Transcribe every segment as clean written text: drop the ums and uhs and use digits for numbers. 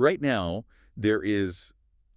Right now, there is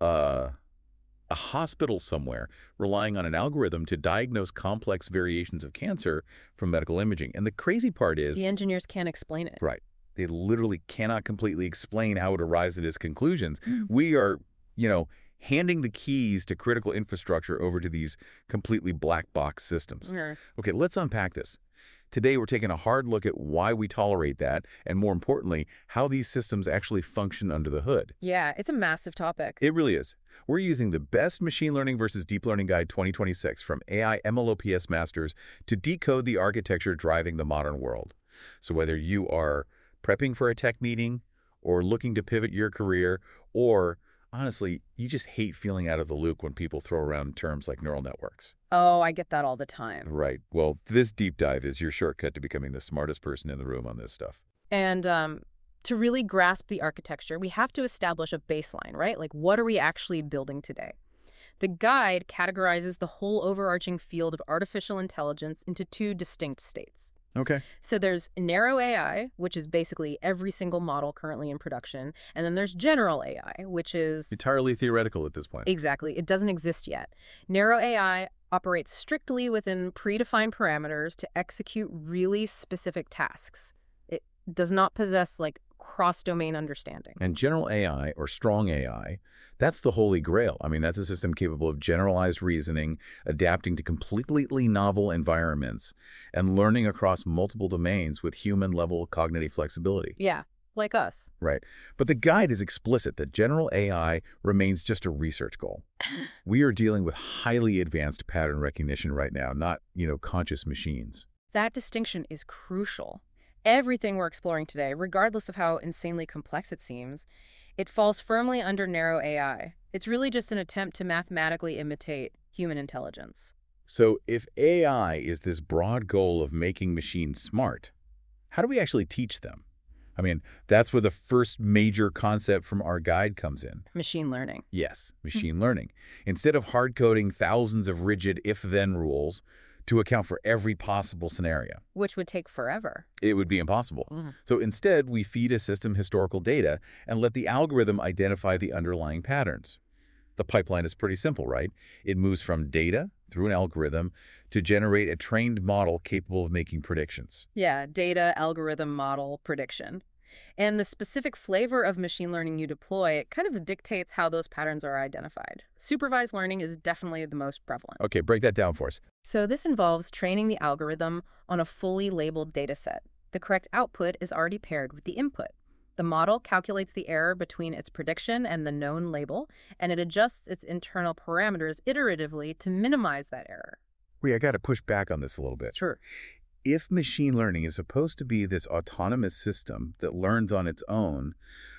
a hospital somewhere relying on an algorithm to diagnose complex variations of cancer from medical imaging. And the crazy part The is, engineers can't explain it. right, they literally cannot completely explain how it arrives at its conclusions. Mm. We are, you know, handing the keys to critical infrastructure over to these completely black box systems. Er, Okay, let's unpack this. Today, we're taking a hard look at why we tolerate that, and more importantly, how these systems actually function under the hood. Yeah, it's a massive topic. It really is. We're using the best Machine Learning versus Deep Learning Guide 2026 from AI MLOps Masters to decode the architecture driving the modern world. So whether you are prepping for a tech meeting or looking to pivot your career, or honestly, you just hate feeling out of the loop when people throw around terms like neural networks. Oh, I get that all the time. Right. Well, this deep dive is your shortcut to becoming the smartest person in the room on this stuff. And to really grasp the architecture, we have to establish a baseline, right? Like, what are we actually building today? The guide categorizes the whole overarching field of artificial intelligence into two distinct states. Okay. So there's narrow AI, which is basically every single model currently in production. And then there's general AI, which is Entirely theoretical at this point. exactly, it doesn't exist yet. Narrow AI operates strictly within predefined parameters to execute really specific tasks. It does not possess like cross-domain understanding. And general AI, or strong AI, that's the holy grail. I mean, that's a system capable of generalized reasoning, adapting to completely novel environments, and learning across multiple domains with human-level cognitive flexibility. Yeah, like us. Right. But the guide is explicit that general AI remains just a research goal. We are dealing with highly advanced pattern recognition right now, not, conscious machines. That distinction is crucial. Everything we're exploring today, regardless of how insanely complex it seems, it falls firmly under narrow AI. It's really just an attempt to mathematically imitate human intelligence. So if AI is this broad goal of making machines smart, how do we actually teach them? I mean, that's where the first major concept from our guide comes in. Machine learning. Yes, machine learning. Instead of hard-coding thousands of rigid if-then rules to account for every possible scenario, Which would take forever. it would be impossible. So instead, we feed a system historical data and let the algorithm identify the underlying patterns. The pipeline is pretty simple, right? It moves from data through an algorithm to generate a trained model capable of making predictions. Yeah, data, algorithm, model, prediction. And the specific flavor of machine learning you deploy, it kind of dictates how those patterns are identified. Supervised learning is definitely the most prevalent. Okay, break that down for us. So this involves training the algorithm on a fully labeled dataset. The correct output is already paired with the input. The model calculates the error between its prediction and the known label, and it adjusts its internal parameters iteratively to minimize that error. Wait, I got to push back on this a little bit. Sure. If machine learning is supposed to be this autonomous system that learns on its own,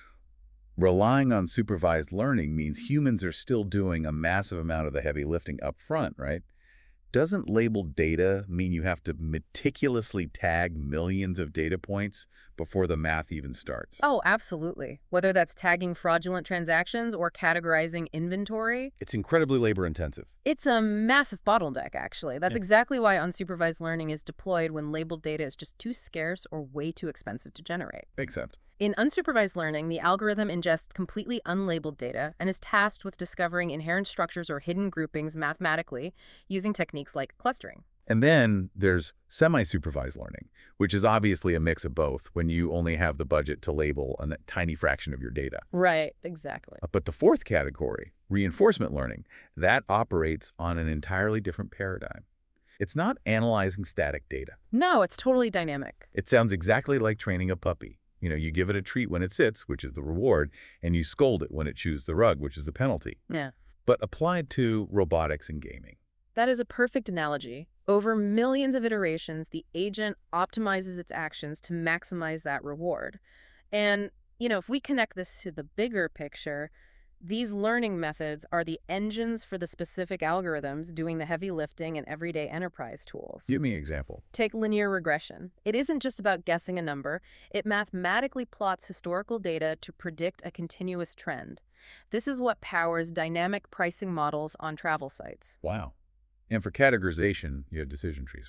relying on supervised learning means humans are still doing a massive amount of the heavy lifting up front, right? Doesn't labeled data mean you have to meticulously tag millions of data points before the math even starts? Oh, absolutely. Whether that's tagging fraudulent transactions or categorizing inventory, It's incredibly labor-intensive. it's a massive bottleneck, actually. That's Yeah. exactly why unsupervised learning is deployed when labeled data is just too scarce or way too expensive to generate. Makes sense. In unsupervised learning, the algorithm ingests completely unlabeled data and is tasked with discovering inherent structures or hidden groupings mathematically using techniques like clustering. And then there's semi-supervised learning, which is obviously a mix of both when you only have the budget to label a tiny fraction of your data. Right, exactly. But the fourth category, reinforcement learning, that operates on an entirely different paradigm. It's not analyzing static data. No, it's totally dynamic. It sounds exactly like training a puppy. You give it a treat when it sits, which is the reward, and you scold it when it chews the rug, which is the penalty. Yeah. But applied to robotics and gaming. That is a perfect analogy. Over millions of iterations, the agent optimizes its actions to maximize that reward. And, if we connect this to the bigger picture, these learning methods are the engines for the specific algorithms doing the heavy lifting in everyday enterprise tools. Give me an example. Take linear regression. It isn't just about guessing a number. It mathematically plots historical data to predict a continuous trend. This is what powers dynamic pricing models on travel sites. Wow. And for categorization, you have decision trees, right?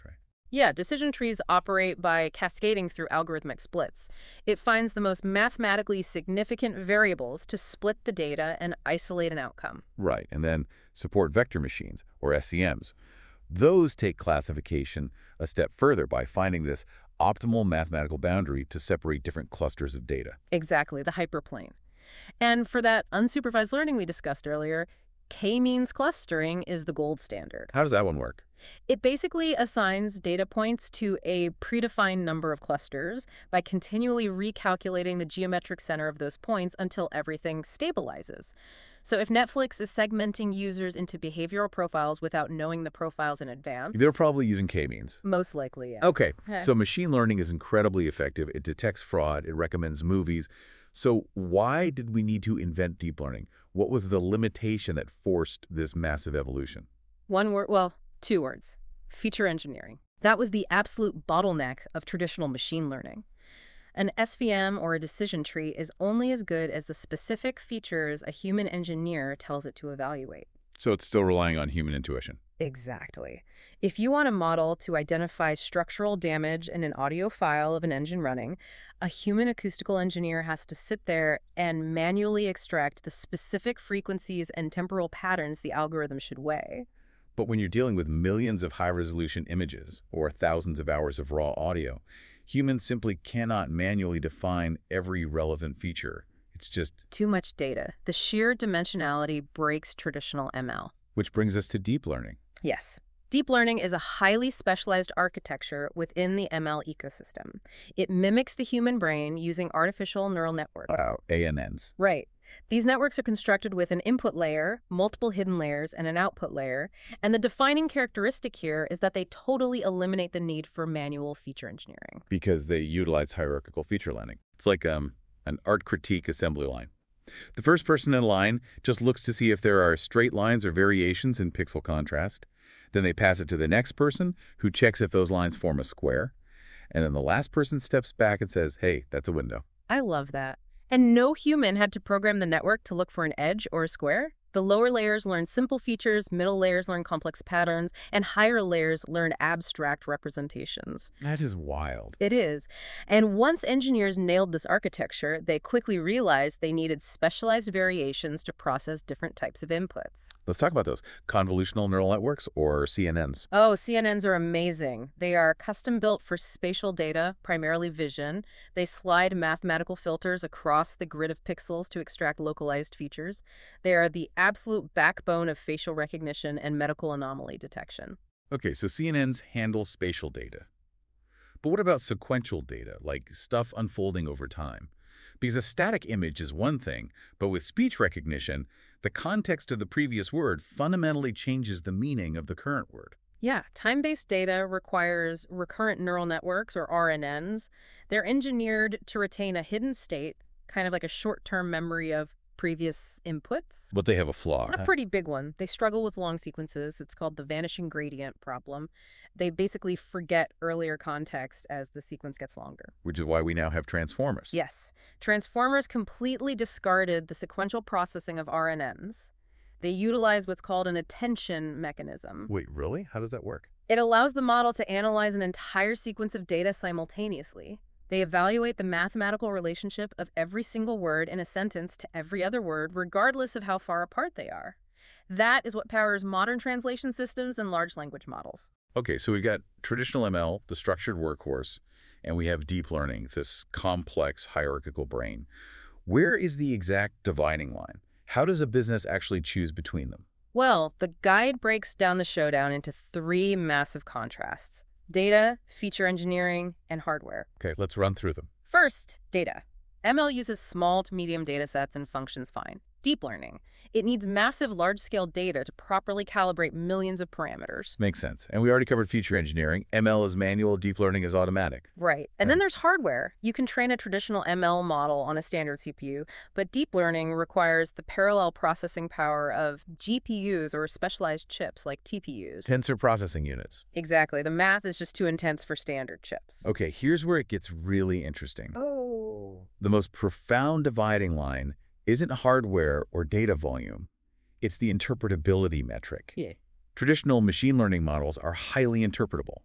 Yeah, decision trees operate by cascading through algorithmic splits. It finds the most mathematically significant variables to split the data and isolate an outcome. Right, and then support vector machines, or SCMs. Those take classification a step further by finding this optimal mathematical boundary to separate different clusters of data. Exactly, the hyperplane. And for that unsupervised learning we discussed earlier, k-means clustering is the gold standard. How does that one work? It basically assigns data points to a predefined number of clusters by continually recalculating the geometric center of those points until everything stabilizes. So if Netflix is segmenting users into behavioral profiles without knowing the profiles in advance, They're probably using k-means. most likely, yeah. Okay, Okay. so machine learning is incredibly effective. It detects fraud. It recommends movies. So why did we need to invent deep learning? What was the limitation that forced this massive evolution? One word, well, two words: feature engineering. That was the absolute bottleneck of traditional machine learning. An SVM or a decision tree is only as good as the specific features a human engineer tells it to evaluate. So it's still relying on human intuition. Exactly. If you want a model to identify structural damage in an audio file of an engine running, a human acoustical engineer has to sit there and manually extract the specific frequencies and temporal patterns the algorithm should weigh. But when you're dealing with millions of high-resolution images or thousands of hours of raw audio, humans simply cannot manually define every relevant feature. It's just... Too much data. The sheer dimensionality breaks traditional ML. Which brings us to deep learning. Yes. Deep learning is a highly specialized architecture within the ML ecosystem. It mimics the human brain using artificial neural networks. Wow, ANNs. Right. These networks are constructed with an input layer, multiple hidden layers, and an output layer. And the defining characteristic here is that they totally eliminate the need for manual feature engineering. Because they utilize hierarchical feature learning. It's like an art critique assembly line. The first person in line just looks to see if there are straight lines or variations in pixel contrast. Then they pass it to the next person, who checks if those lines form a square. And then the last person steps back and says, hey, that's a window. I love that. And no human had to program the network to look for an edge or a square. The lower layers learn simple features, middle layers learn complex patterns, and higher layers learn abstract representations. That is wild. It is. And once engineers nailed this architecture, they quickly realized they needed specialized variations to process different types of inputs. Let's talk about those. Convolutional neural networks, or CNNs. Oh, CNNs are amazing. They are custom built for spatial data, primarily vision. They slide mathematical filters across the grid of pixels to extract localized features. They are the absolute backbone of facial recognition and medical anomaly detection. Okay, so CNNs handle spatial data. But what about sequential data, like stuff unfolding over time? Because a static image is one thing, but with speech recognition, the context of the previous word fundamentally changes the meaning of the current word. Yeah, time-based data requires recurrent neural networks, or RNNs. They're engineered to retain a hidden state, kind of like a short-term memory of previous inputs. But they have a flaw. A pretty big one. They struggle with long sequences. It's called the vanishing gradient problem. They basically forget earlier context as the sequence gets longer. Which is why we now have transformers. Yes. Transformers completely discarded the sequential processing of RNNs. They utilize what's called an attention mechanism. Wait, really? How does that work? It allows the model to analyze an entire sequence of data simultaneously. They evaluate the mathematical relationship of every single word in a sentence to every other word, regardless of how far apart they are. That is what powers modern translation systems and large language models. Okay, so we've got traditional ML, the structured workhorse, and we have deep learning, this complex hierarchical brain. Where is the exact dividing line? How does a business actually choose between them? Well, the guide breaks down the showdown into three massive contrasts: data, feature engineering, and hardware. Okay, let's run through them. First, data. ML uses small to medium data sets and functions fine. Deep learning. It needs massive, large-scale data to properly calibrate millions of parameters. Makes sense. And we already covered feature engineering. ML is manual, deep learning is automatic. Right. And then there's hardware. You can train a traditional ML model on a standard CPU, but deep learning requires the parallel processing power of GPUs or specialized chips like TPUs. Tensor processing units. Exactly. The math is just too intense for standard chips. Okay, here's where it gets really interesting. Oh. The most profound dividing line isn't hardware or data volume. It's the interpretability metric. Yeah. Traditional machine learning models are highly interpretable.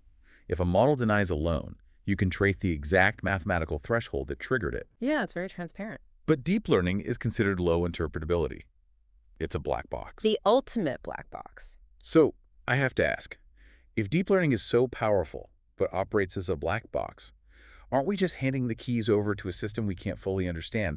If a model denies a loan, you can trace the exact mathematical threshold that triggered it. Yeah, it's very transparent. But deep learning is considered low interpretability. It's a black box. The ultimate black box. So I have to ask, if deep learning is so powerful but operates as a black box, aren't we just handing the keys over to a system we can't fully understand?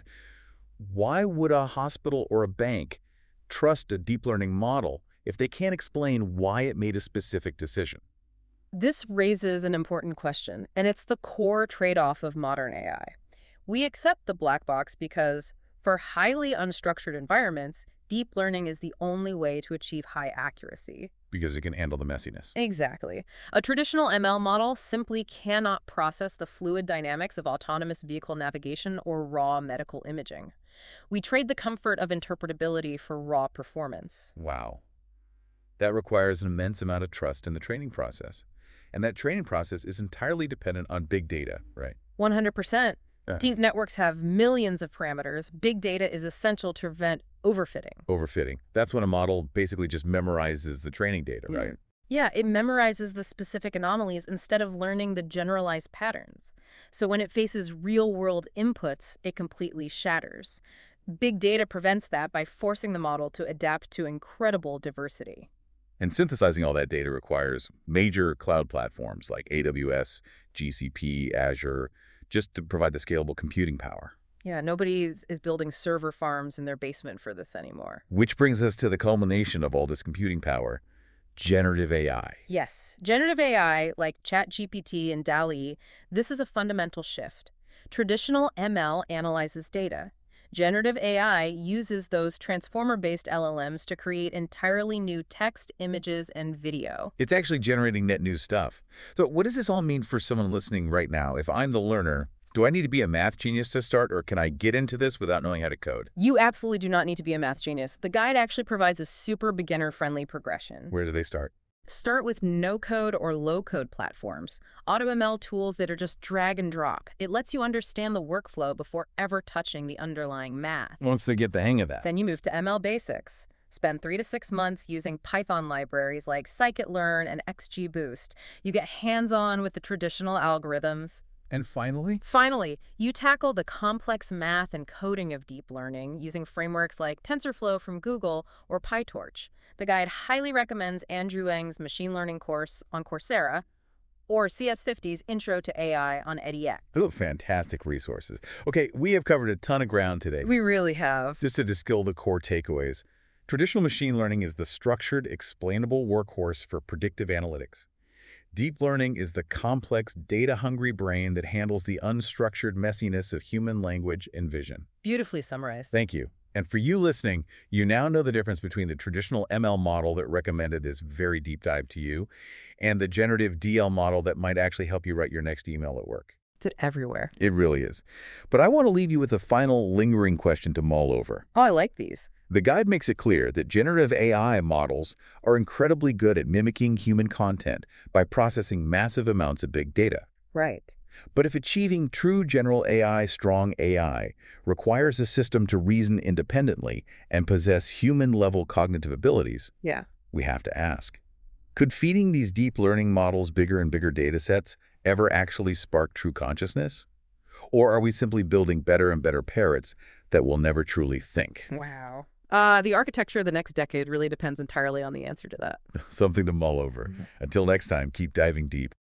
Why would a hospital or a bank trust a deep learning model if they can't explain why it made a specific decision? This raises an important question, and it's the core trade-off of modern AI. We accept the black box because, for highly unstructured environments, deep learning is the only way to achieve high accuracy. Because it can handle the messiness. Exactly. A traditional ML model simply cannot process the fluid dynamics of autonomous vehicle navigation or raw medical imaging. We trade the comfort of interpretability for raw performance. Wow. That requires an immense amount of trust in the training process. And that training process is entirely dependent on big data, right? 100%. Yeah. Deep networks have millions of parameters. Big data is essential to prevent overfitting. Overfitting. That's when a model basically just memorizes the training data, right? Yeah, it memorizes the specific anomalies instead of learning the generalized patterns. So when it faces real-world inputs, it completely shatters. Big data prevents that by forcing the model to adapt to incredible diversity. And synthesizing all that data requires major cloud platforms like AWS, GCP, Azure, just to provide the scalable computing power. Yeah, nobody is building server farms in their basement for this anymore. Which brings us to the culmination of all this computing power, generative AI. Yes, generative AI, like ChatGPT and DALL-E, this is a fundamental shift. Traditional ML analyzes data. Generative AI uses those transformer-based LLMs to create entirely new text, images, and video. It's actually generating net new stuff. So what does this all mean for someone listening right now? If I'm the learner, do I need to be a math genius to start, or can I get into this without knowing how to code? You absolutely do not need to be a math genius. The guide actually provides a super beginner-friendly progression. Where do they start? Start with no-code or low-code platforms, AutoML tools that are just drag and drop. It lets you understand the workflow before ever touching the underlying math. Once they get the hang of that. Then you move to ML basics. Spend 3 to 6 months using Python libraries like scikit-learn and XGBoost. You get hands-on with the traditional algorithms. And finally? Finally, you tackle the complex math and coding of deep learning using frameworks like TensorFlow from Google or PyTorch. The guide highly recommends Andrew Ng's machine learning course on Coursera or CS50's Intro to AI on edX. Those are fantastic resources. Okay, we have covered a ton of ground today. We really have. Just to distill the core takeaways, traditional machine learning is the structured, explainable workhorse for predictive analytics. Deep learning is the complex, data-hungry brain that handles the unstructured messiness of human language and vision. Beautifully summarized. Thank you. And for you listening, you now know the difference between the traditional ML model that recommended this very deep dive to you and the generative DL model that might actually help you write your next email at work. It's everywhere. It really is. But I want to leave you with a final lingering question to mull over. Oh, I like these. The guide makes it clear that generative AI models are incredibly good at mimicking human content by processing massive amounts of big data. Right. But if achieving true general AI, strong AI, requires a system to reason independently and possess human-level cognitive abilities, Yeah. we have to ask, could feeding these deep learning models bigger and bigger data sets ever actually spark true consciousness? Or are we simply building better and better parrots that will never truly think? Wow. The architecture of the next decade really depends entirely on the answer to that. Something to mull over. Until next time, keep diving deep.